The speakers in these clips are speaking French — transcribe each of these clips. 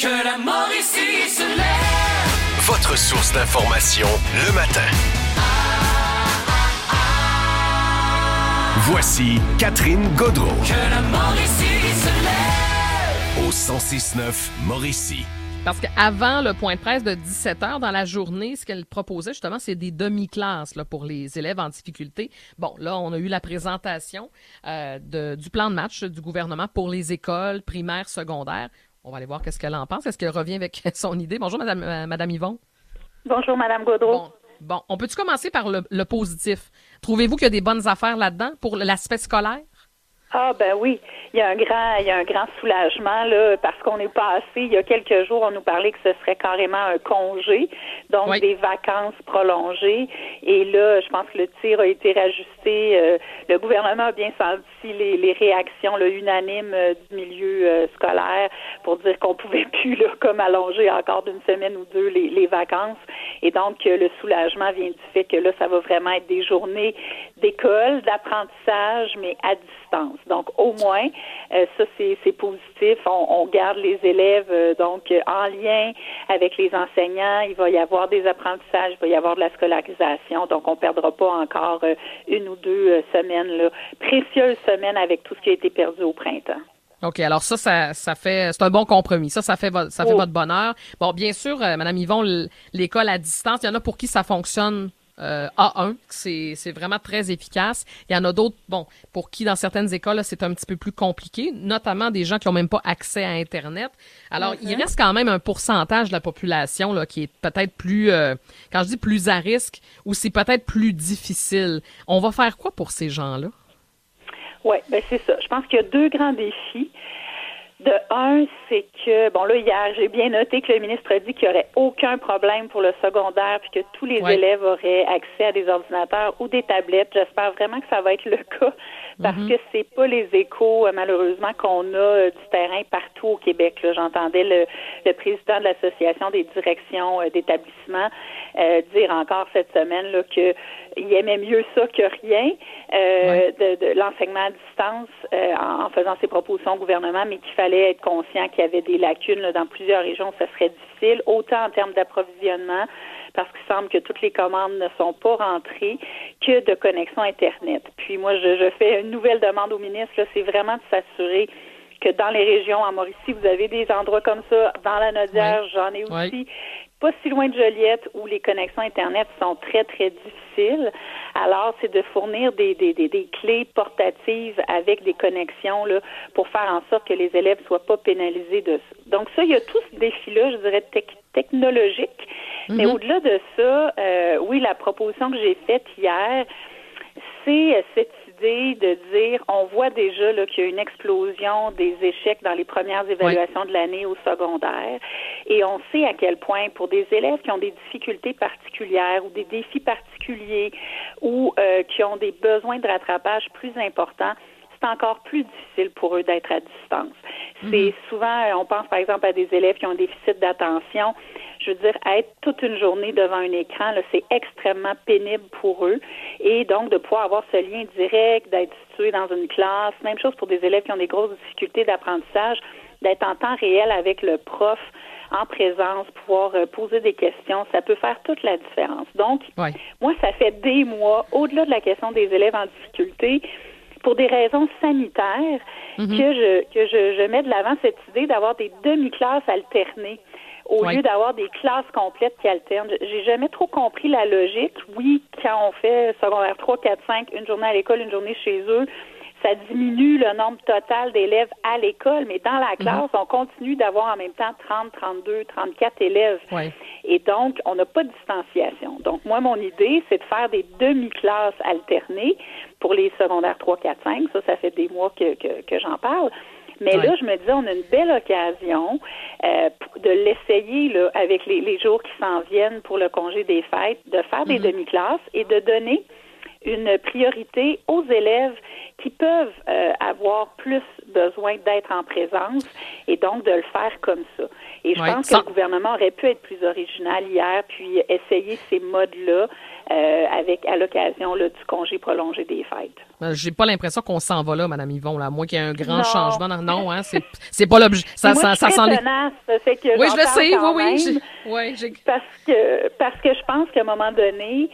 Que la Mauricie se lève. Votre source d'information le matin. Voici Catherine Gaudreault. Que la Mauricie se lève. Au 106.9 Mauricie. Parce qu'avant le point de presse de 17h dans la journée, ce qu'elle proposait justement, c'est des demi-classes là, pour les élèves en difficulté. Bon, là, on a eu la présentation du plan de match du gouvernement pour les écoles primaires, secondaires. On va aller voir qu'est-ce qu'elle en pense. Est-ce qu'elle revient avec son idée? Bonjour, Madame Yvon. Bonjour, Madame Gaudreault. Bon, on peut-tu commencer par le positif? Trouvez-vous qu'il y a des bonnes affaires là-dedans pour l'aspect scolaire? Ah ben oui, il y a un grand soulagement là parce qu'on est passé il y a quelques jours, on nous parlait que ce serait carrément un congé, donc oui. Des vacances prolongées. Et là, je pense que le tir a été rajusté. Le gouvernement a bien senti les réactions là, unanimes du milieu scolaire pour dire qu'on pouvait plus là comme allonger encore d'une semaine ou deux les vacances. Et donc le soulagement vient du fait que là, ça va vraiment être des journées d'école, d'apprentissage, mais à distance. Donc, au moins, ça, c'est positif. On garde les élèves, en lien avec les enseignants. Il va y avoir des apprentissages, il va y avoir de la scolarisation. Donc, on ne perdra pas encore une ou deux semaines, là, précieuses semaines avec tout ce qui a été perdu au printemps. OK, alors ça fait, c'est un bon compromis. Ça fait votre bonheur. Bon, bien sûr, Madame Yvon, l'école à distance, il y en a pour qui ça fonctionne A1, c'est vraiment très efficace. Il y en a d'autres, pour qui dans certaines écoles, là, c'est un petit peu plus compliqué, notamment des gens qui ont même pas accès à Internet. Alors, il reste quand même un pourcentage de la population là qui est peut-être plus, quand je dis plus à risque, ou c'est peut-être plus difficile. On va faire quoi pour ces gens-là? Oui, ben c'est ça. Je pense qu'il y a deux grands défis. De un, c'est que, hier, j'ai bien noté que le ministre a dit qu'il n'y aurait aucun problème pour le secondaire puis que tous les élèves auraient accès à des ordinateurs ou des tablettes. J'espère vraiment que ça va être le cas parce que c'est pas les échos, malheureusement, qu'on a du terrain partout au Québec. Là. J'entendais le président de l'Association des directions d'établissements dire encore cette semaine là, qu'il aimait mieux ça que rien de l'enseignement à distance en faisant ses propositions au gouvernement, mais qu'il fallait être conscient qu'il y avait des lacunes là, dans plusieurs régions, ça serait difficile, autant en termes d'approvisionnement, parce qu'il semble que toutes les commandes ne sont pas rentrées, que de connexion Internet. Puis moi, je fais une nouvelle demande au ministre, là, c'est vraiment de s'assurer que dans les régions, en Mauricie, vous avez des endroits comme ça, dans la Nodière, j'en ai aussi, pas si loin de Joliette, où les connexions Internet sont très, très difficiles. Alors, c'est de fournir des clés portatives avec des connexions là, pour faire en sorte que les élèves ne soient pas pénalisés de ça. Donc ça, il y a tout ce défi-là, je dirais, technologique. Mais au-delà de ça, oui, la proposition que j'ai faite hier, c'est cette idée de dire, on voit déjà là, qu'il y a une explosion des échecs dans les premières évaluations de l'année au secondaire et on sait à quel point pour des élèves qui ont des difficultés particulières ou des défis particuliers ou qui ont des besoins de rattrapage plus importants, c'est encore plus difficile pour eux d'être à distance. C'est souvent, on pense par exemple à des élèves qui ont un déficit d'attention. Je veux dire, être toute une journée devant un écran, là, c'est extrêmement pénible pour eux. Et donc, de pouvoir avoir ce lien direct, d'être situé dans une classe, même chose pour des élèves qui ont des grosses difficultés d'apprentissage, d'être en temps réel avec le prof en présence, pouvoir poser des questions, ça peut faire toute la différence. Donc, moi, ça fait des mois, au-delà de la question des élèves en difficulté, pour des raisons sanitaires, que je mets de l'avant cette idée d'avoir des demi-classes alternées au lieu d'avoir des classes complètes qui alternent. J'ai jamais trop compris la logique. Oui, quand on fait secondaire 3, 4, 5, une journée à l'école, une journée chez eux, ça diminue le nombre total d'élèves à l'école, mais dans la classe, on continue d'avoir en même temps 30, 32, 34 élèves. Et donc, on n'a pas de distanciation. Donc, moi, mon idée, c'est de faire des demi-classes alternées pour les secondaires 3, 4, 5. Ça fait des mois que j'en parle. Mais là, je me disais, on a une belle occasion de l'essayer là, avec les jours qui s'en viennent pour le congé des fêtes, de faire des demi-classes et de donner une priorité aux élèves qui peuvent avoir plus besoin d'être en présence et donc de le faire comme ça. Et je pense que le gouvernement aurait pu être plus original hier, puis essayer ces modes-là à l'occasion là, du congé prolongé des fêtes. J'ai pas l'impression qu'on s'en va là, Mme Yvon, là, à moins qu'il y ait un grand changement. Non, hein, c'est pas l'objet. Ça s'en est. C'est que oui, je le sais, parce que je pense qu'à un moment donné,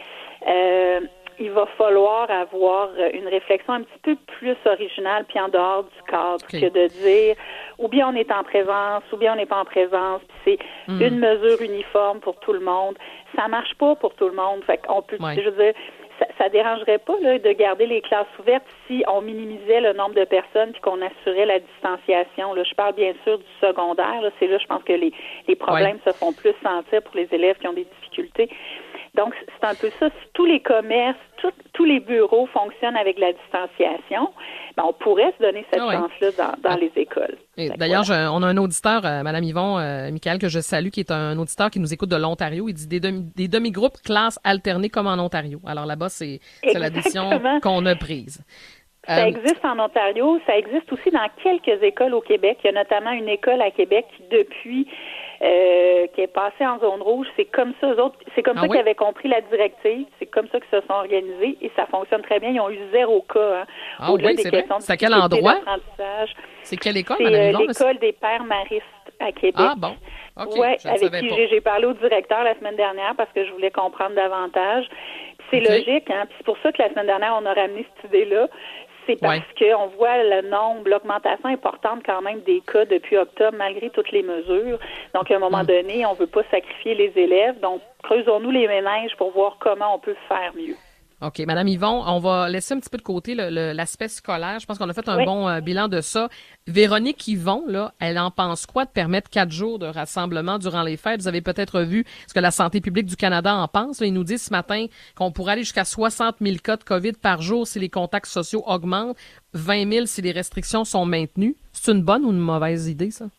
il va falloir avoir une réflexion un petit peu plus originale puis en dehors du cadre que de dire ou bien on est en présence ou bien on n'est pas en présence, puis c'est une mesure uniforme pour tout le monde. Ça marche pas pour tout le monde. Fait qu'on peut, je veux dire, ça dérangerait pas là, de garder les classes ouvertes si on minimisait le nombre de personnes puis qu'on assurait la distanciation. Là, je parle bien sûr du secondaire. Là, c'est là, je pense que les problèmes se font plus sentir pour les élèves qui ont des difficultés. Donc, c'est un peu ça. Si tous les commerces, tous les bureaux fonctionnent avec la distanciation, ben, on pourrait se donner cette chance-là dans les écoles. Et d'ailleurs, on a un auditeur, Mme Yvon, Michael, que je salue, qui est un auditeur qui nous écoute de l'Ontario. Il dit des demi-groupes classes alternées comme en Ontario. Alors là-bas, c'est la décision qu'on a prise. Ça existe en Ontario. Ça existe aussi dans quelques écoles au Québec. Il y a notamment une école à Québec qui, depuis qui est passée en zone rouge, c'est comme ça, eux autres, c'est comme ça qu'ils avaient compris la directive, c'est comme ça qu'ils se sont organisés et ça fonctionne très bien. Ils ont eu 0 cas. Oui, c'est vrai. C'est à quel endroit? C'est quelle école, Mme Yvon? C'est l'école des pères maristes à Québec. Ah bon? OK. Oui, avec qui j'ai parlé au directeur la semaine dernière parce que je voulais comprendre davantage. Puis c'est logique, hein. Puis c'est pour ça que la semaine dernière, on a ramené cette idée-là. C'est parce qu'on voit l'augmentation importante quand même des cas depuis octobre, malgré toutes les mesures. Donc, à un moment donné, on ne veut pas sacrifier les élèves. Donc, creusons-nous les méninges pour voir comment on peut faire mieux. OK. Madame Yvon, on va laisser un petit peu de côté l'aspect scolaire. Je pense qu'on a fait un bon bilan de ça. Véronique Yvon, là, elle en pense quoi de permettre 4 jours de rassemblement durant les fêtes? Vous avez peut-être vu ce que la Santé publique du Canada en pense. Là, ils nous disent ce matin qu'on pourrait aller jusqu'à 60 000 cas de COVID par jour si les contacts sociaux augmentent, 20 000 si les restrictions sont maintenues. C'est une bonne ou une mauvaise idée, ça?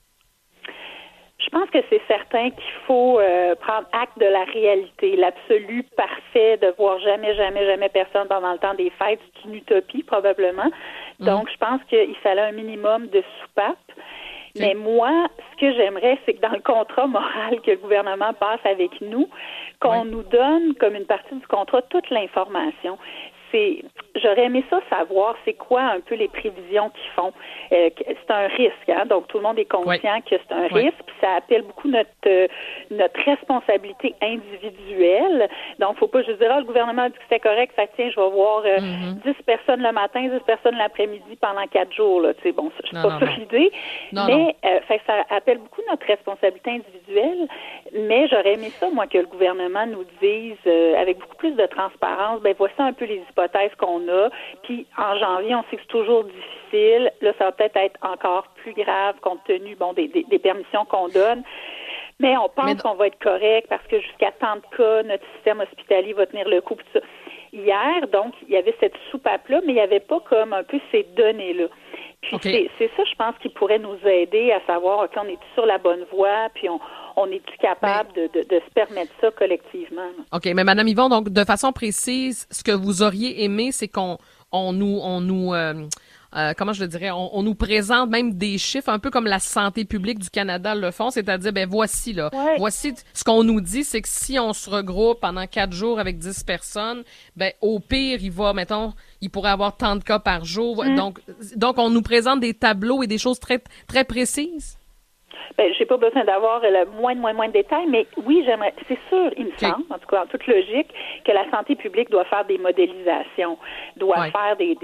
Je pense que c'est certain qu'il faut prendre acte de la réalité. L'absolu parfait de voir jamais personne pendant le temps des fêtes, c'est une utopie probablement. Donc, je pense qu'il fallait un minimum de soupape. Okay. Mais moi, ce que j'aimerais, c'est que dans le contrat moral que le gouvernement passe avec nous, qu'on nous donne comme une partie du contrat toute l'information. J'aurais aimé ça savoir c'est quoi un peu les prévisions qu'ils font. C'est un risque, hein? Donc tout le monde est conscient que c'est un risque, puis ça appelle beaucoup notre responsabilité individuelle. Donc faut pas juste dire le gouvernement a dit que c'était correct, fait que tiens, je vais voir 10 personnes le matin, 10 personnes l'après-midi pendant 4 jours. Là. Bon, c'est pas ça l'idée, mais fait que ça appelle beaucoup notre responsabilité individuelle. Mais j'aurais aimé ça, moi, que le gouvernement nous dise avec beaucoup plus de transparence, ben voici un peu les hypothèses qu'on a. Puis en janvier, on sait que c'est toujours difficile. Là, ça va peut-être être encore plus grave compte tenu des permissions qu'on donne. Mais on pense qu'on va être correct parce que jusqu'à tant de cas, notre système hospitalier va tenir le coup. Tout ça. Hier, donc, il y avait cette soupape-là, mais il n'y avait pas comme un peu ces données-là. Puis c'est ça, je pense, qui pourrait nous aider à savoir, OK, on est sur la bonne voie, puis on est-tu capable de se permettre ça collectivement? OK, mais Mme Yvon, donc, de façon précise, ce que vous auriez aimé, c'est qu'on nous comment je le dirais, on nous présente même des chiffres, un peu comme la Santé publique du Canada le font, c'est-à-dire, voici ce qu'on nous dit, c'est que si on se regroupe pendant 4 jours avec 10 personnes, au pire, il pourrait avoir tant de cas par jour. Donc, on nous présente des tableaux et des choses très, très précises. J'ai pas besoin d'avoir le moins de détails, mais oui, j'aimerais. C'est sûr, il me semble, en tout cas en toute logique, que la santé publique doit faire des modélisations, doit faire des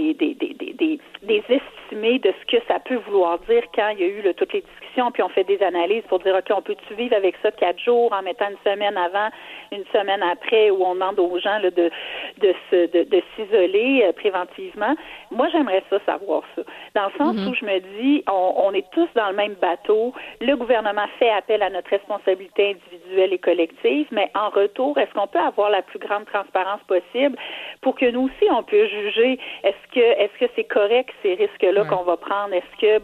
estimés de ce que ça peut vouloir dire quand il y a eu toutes les discussions, puis on fait des analyses pour dire, OK, on peut-tu vivre avec ça 4 jours en mettant une semaine avant, une semaine après, où on demande aux gens là, de s'isoler préventivement. Moi, j'aimerais ça, savoir ça. Dans le sens où je me dis, on est tous dans le même bateau. Le gouvernement fait appel à notre responsabilité individuelle et collective, mais en retour, est-ce qu'on peut avoir la plus grande transparence possible pour que nous aussi, on puisse juger est-ce que c'est correct ces risques-là qu'on va prendre? Est-ce que,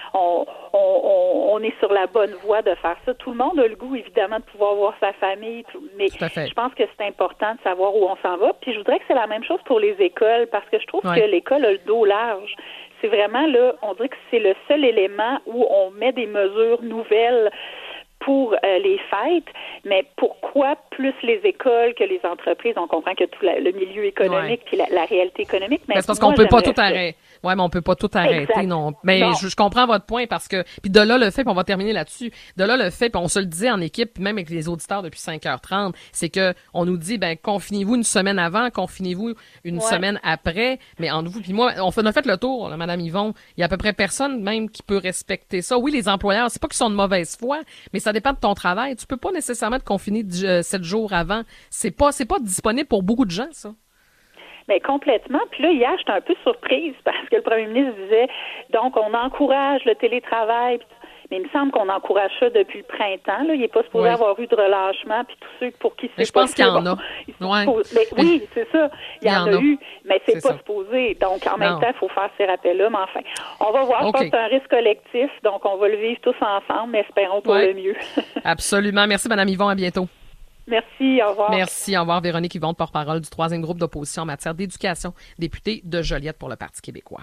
on est sur la bonne voie de faire ça? Tout le monde a le goût, évidemment, de pouvoir voir sa famille, mais je pense que c'est important de savoir où on s'en va. Puis je voudrais que c'est la même chose pour les écoles, parce que je trouve que l'école a le dos large. c'est vraiment là, on dirait que c'est le seul élément où on met des mesures nouvelles pour les fêtes, mais pourquoi plus les écoles que les entreprises? On comprend que tout le milieu économique puis la réalité économique. Mais c'est parce qu'on peut pas tout arrêter. Ouais, mais on peut pas tout arrêter, exact. non. Mais non. Je comprends votre point parce que, puis de là le fait, puis on va terminer là-dessus. De là le fait, puis on se le disait en équipe, puis même avec les auditeurs depuis 5h30, c'est que on nous dit, confinez-vous une semaine avant, confinez-vous une semaine après, mais entre vous puis moi, on a fait le tour, là, Madame Yvon. Il y a à peu près personne même qui peut respecter ça. Oui, les employeurs, c'est pas qu'ils sont de mauvaise foi, mais ça dépend de ton travail. Tu peux pas nécessairement te confiner 7 jours avant. C'est pas disponible pour beaucoup de gens, ça. Mais complètement. Puis là, hier, j'étais un peu surprise parce que le premier ministre disait, donc, on encourage le télétravail. Mais il me semble qu'on encourage ça depuis le printemps. Là. Il n'est pas supposé avoir eu de relâchement. Puis tous ceux pour qui c'est je pense qu'il y en a. Oui, c'est ça. Il y en a eu, mais c'est pas ça. supposé. Donc, en même temps, il faut faire ces rappels-là. Mais enfin, on va voir. Je pense que c'est un risque collectif. Donc, on va le vivre tous ensemble, mais espérons pour le mieux. Absolument. Merci, Mme Yvon. À bientôt. Merci, au revoir. Merci, au revoir. Véronique Yvon, porte-parole du 3e groupe d'opposition en matière d'éducation, députée de Joliette pour le Parti québécois.